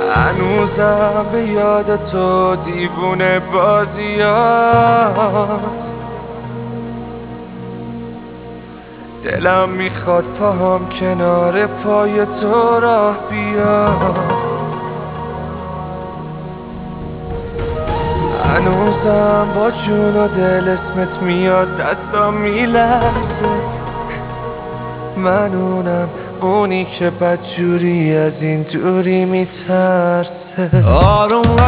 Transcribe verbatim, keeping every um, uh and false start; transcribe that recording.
هنوزم به یاد تو دیوونه بازیات. دلم میخواد پاهم کنار پای تو راه بیاد. هنوزم با جون و دل اسمت میاد، دستام میلرزه. من اونم اونی که بدجوری از این دوری میترسه. آروم